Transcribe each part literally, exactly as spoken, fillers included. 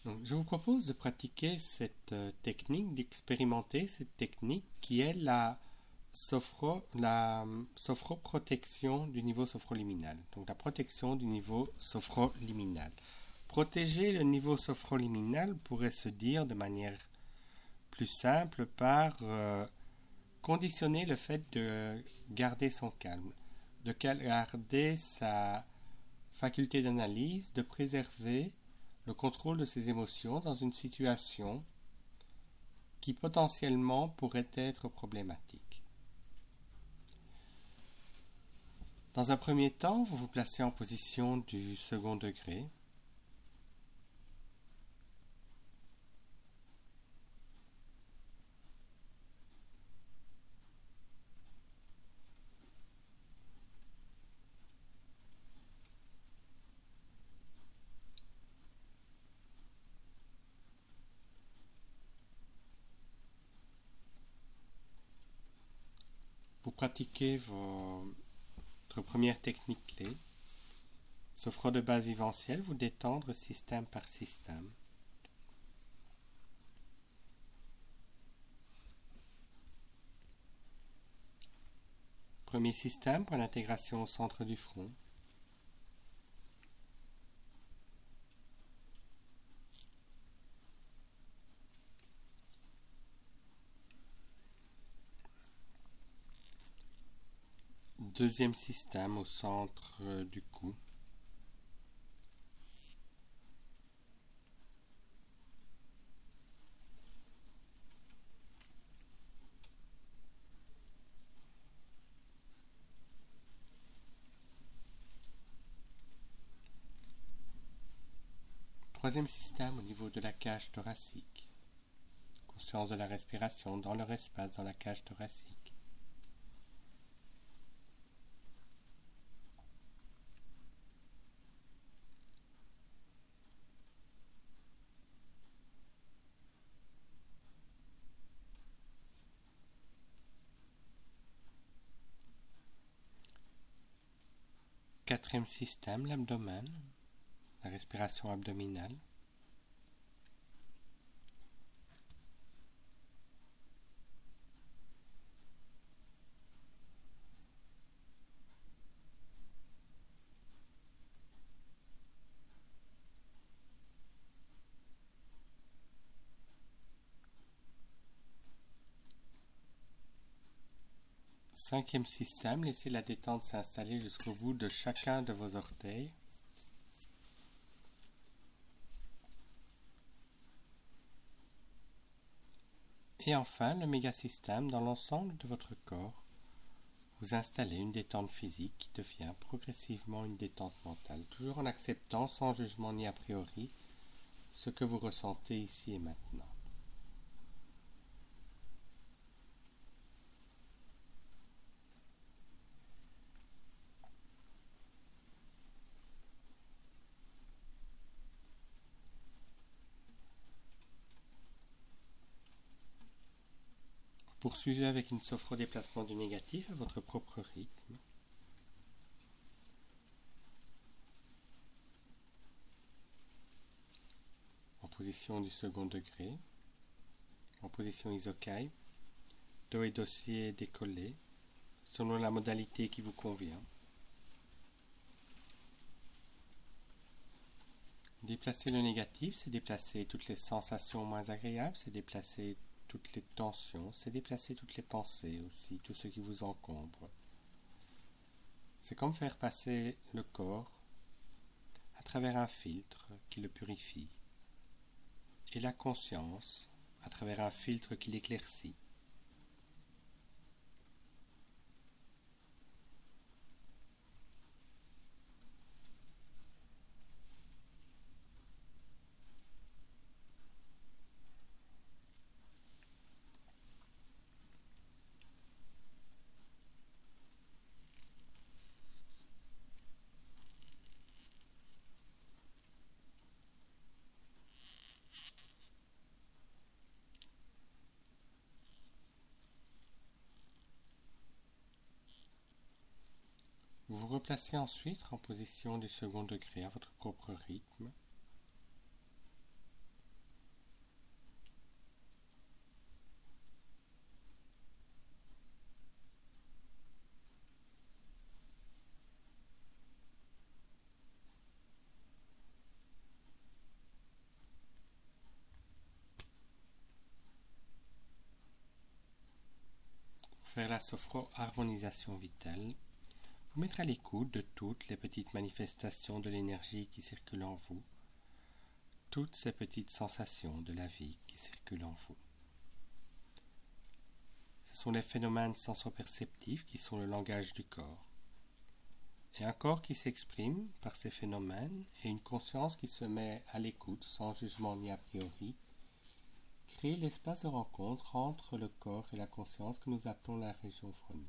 Donc, je vous propose de pratiquer cette euh, technique, d'expérimenter cette technique qui est la, sophro, la euh, sophroprotection du niveau sophroliminal. Donc la protection du niveau sophroliminal. Protéger le niveau sophroliminal pourrait se dire de manière plus simple par euh, conditionner le fait de garder son calme, de garder sa faculté d'analyse, de préserver le contrôle de ses émotions dans une situation qui potentiellement pourrait être problématique. Dans un premier temps, vous vous placez en position du second degré. Vous pratiquez votre première technique clé, sophro de base vivencielle, vous détendre système par système. Premier système pour l'intégration au centre du front. Deuxième système au centre du cou. Troisième système au niveau de la cage thoracique. Conscience de la respiration dans leur espace dans la cage thoracique. Quatrième système, l'abdomen, la respiration abdominale. Cinquième système, laissez la détente s'installer jusqu'au bout de chacun de vos orteils. Et enfin, le mégasystème, dans l'ensemble de votre corps, vous installez une détente physique qui devient progressivement une détente mentale, toujours en acceptant sans jugement ni a priori ce que vous ressentez ici et maintenant. Poursuivez avec une sophro-déplacement du négatif à votre propre rythme. En position du second degré, en position isokai, dos et dossier décollés, selon la modalité qui vous convient. Déplacer le négatif, c'est déplacer toutes les sensations moins agréables, c'est déplacer toutes les tensions, c'est déplacer toutes les pensées aussi, tout ce qui vous encombre. C'est comme faire passer le corps à travers un filtre qui le purifie et la conscience à travers un filtre qui l'éclaircit. Vous vous replacez ensuite en position du second degré à votre propre rythme. faire la sophro-harmonisation vitale, vous mettre à l'écoute de toutes les petites manifestations de l'énergie qui circulent en vous, toutes ces petites sensations de la vie qui circulent en vous. Ce sont les phénomènes sensoperceptifs qui sont le langage du corps. Et un corps qui s'exprime par ces phénomènes et une conscience qui se met à l'écoute sans jugement ni a priori, crée l'espace de rencontre entre le corps et la conscience que nous appelons la région phronique.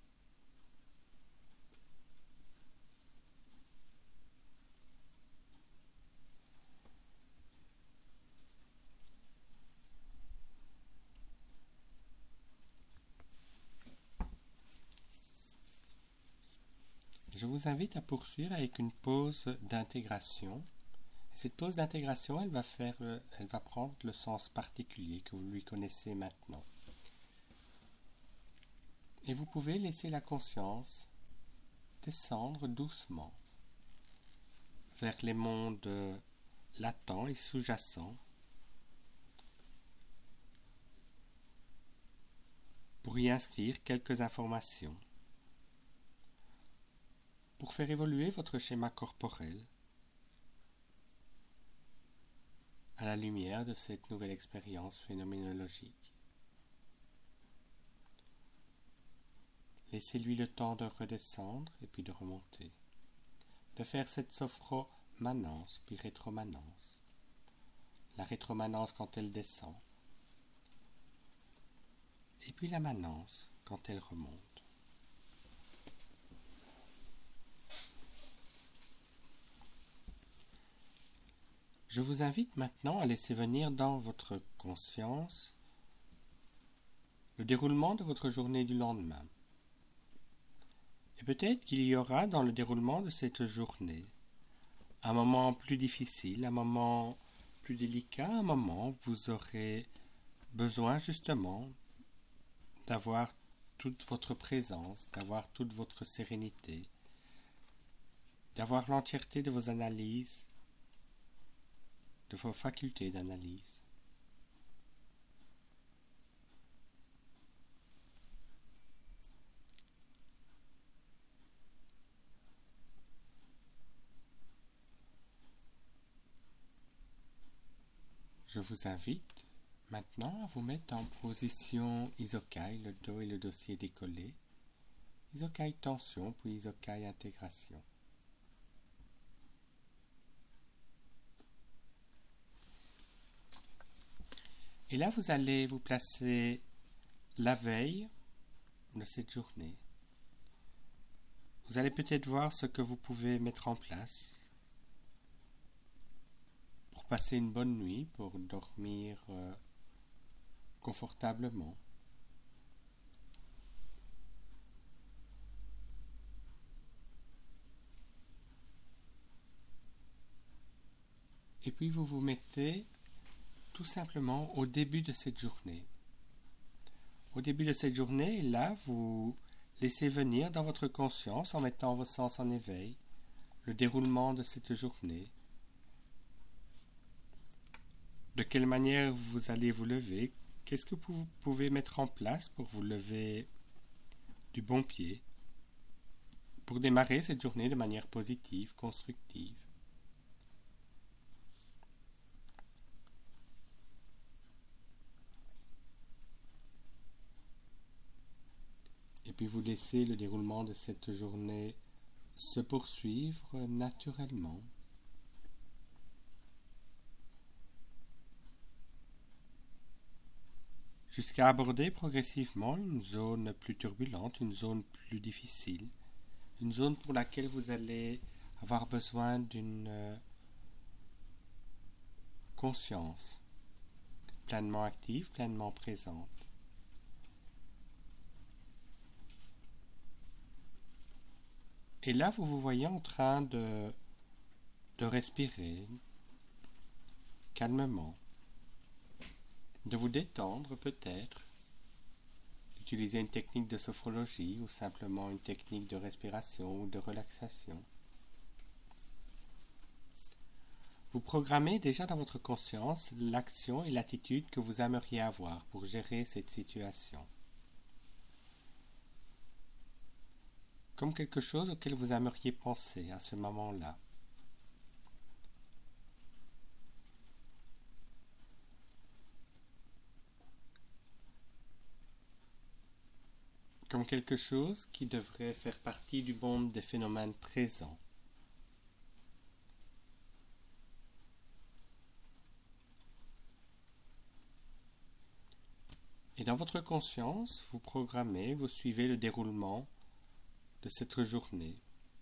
Je vous invite à poursuivre avec une pause d'intégration. Cette pause d'intégration, elle va faire, elle va prendre le sens particulier que vous lui connaissez maintenant. Et vous pouvez laisser la conscience descendre doucement vers les mondes latents et sous-jacents pour y inscrire quelques informations, pour faire évoluer votre schéma corporel à la lumière de cette nouvelle expérience phénoménologique. Laissez-lui le temps de redescendre et puis de remonter, de faire cette sophromanence puis rétromanence. La rétromanence quand elle descend, et puis la manence quand elle remonte. Je vous invite maintenant à laisser venir dans votre conscience le déroulement de votre journée du lendemain. Et peut-être qu'il y aura dans le déroulement de cette journée un moment plus difficile, un moment plus délicat, un moment où vous aurez besoin justement d'avoir toute votre présence, d'avoir toute votre sérénité, d'avoir l'entièreté de vos analyses, de vos facultés d'analyse. Je vous invite maintenant à vous mettre en position isokai, le dos et le dossier décollés, isokai tension puis isokai intégration. Et là, vous allez vous placer la veille de cette journée. Vous allez peut-être voir ce que vous pouvez mettre en place pour passer une bonne nuit, pour dormir euh, confortablement. Et puis vous vous mettez tout simplement au début de cette journée. Au début de cette journée, là, vous laissez venir dans votre conscience, en mettant vos sens en éveil, le déroulement de cette journée. De quelle manière vous allez vous lever? Qu'est-ce que vous pouvez mettre en place pour vous lever du bon pied, pour démarrer cette journée de manière positive, constructive? Et puis vous laissez le déroulement de cette journée se poursuivre naturellement. Jusqu'à aborder progressivement une zone plus turbulente, une zone plus difficile, une zone pour laquelle vous allez avoir besoin d'une conscience pleinement active, pleinement présente. Et là, vous vous voyez en train de, de respirer calmement, de vous détendre peut-être, d'utiliser une technique de sophrologie ou simplement une technique de respiration ou de relaxation. Vous programmez déjà dans votre conscience l'action et l'attitude que vous aimeriez avoir pour gérer cette situation. comme quelque chose auquel vous aimeriez penser à ce moment-là. Comme quelque chose qui devrait faire partie du monde des phénomènes présents. Et dans votre conscience, vous programmez, vous suivez le déroulement de cette journée,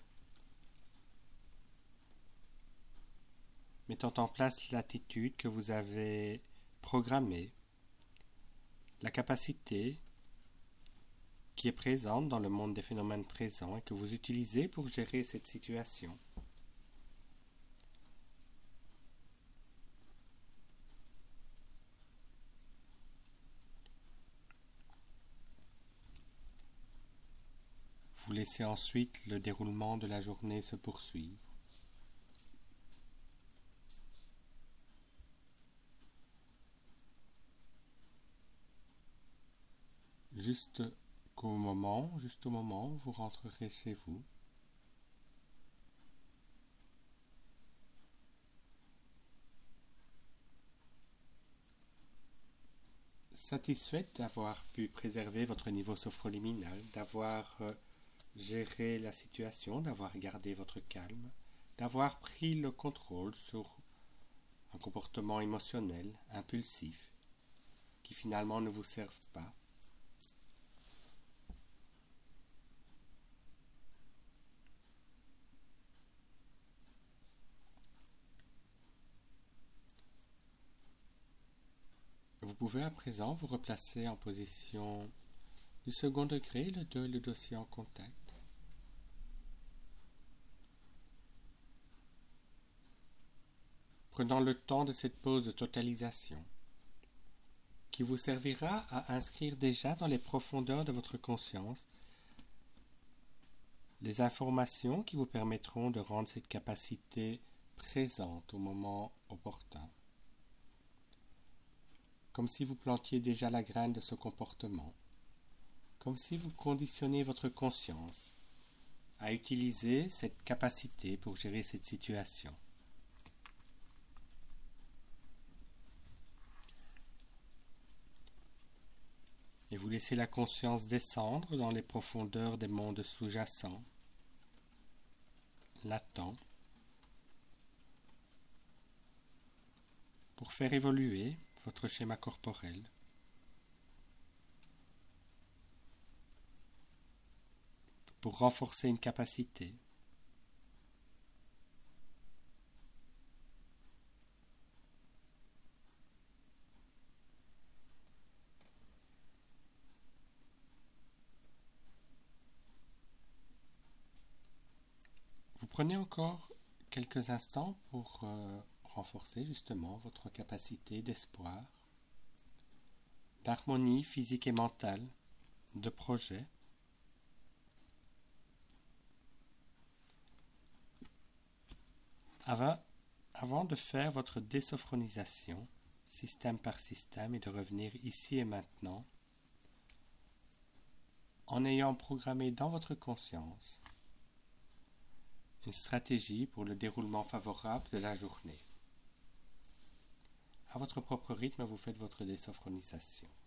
mettant en place l'attitude que vous avez programmée, la capacité qui est présente dans le monde des phénomènes présents et que vous utilisez pour gérer cette situation. Vous laissez ensuite le déroulement de la journée se poursuivre. Juste qu'au moment, juste au moment où vous rentrerez chez vous, satisfaite d'avoir pu préserver votre niveau sophroliminal, d'avoir euh, géré la situation, d'avoir gardé votre calme, d'avoir pris le contrôle sur un comportement émotionnel, impulsif, qui finalement ne vous servent pas. Vous pouvez à présent vous replacer en position du second degré, le dos et le dossier en contact. Prenant le temps de cette pause de totalisation, qui vous servira à inscrire déjà dans les profondeurs de votre conscience les informations qui vous permettront de rendre cette capacité présente au moment opportun. Comme si vous plantiez déjà la graine de ce comportement, comme si vous conditionnez votre conscience à utiliser cette capacité pour gérer cette situation. Et vous laissez la conscience descendre dans les profondeurs des mondes sous-jacents, latents, pour faire évoluer votre schéma corporel. Pour renforcer une capacité. Vous prenez encore quelques instants pour euh, renforcer justement votre capacité d'espoir, d'harmonie physique et mentale, de projet. Avant, avant de faire votre désophronisation, système par système, et de revenir ici et maintenant, en ayant programmé dans votre conscience une stratégie pour le déroulement favorable de la journée. À votre propre rythme, vous faites votre désophronisation.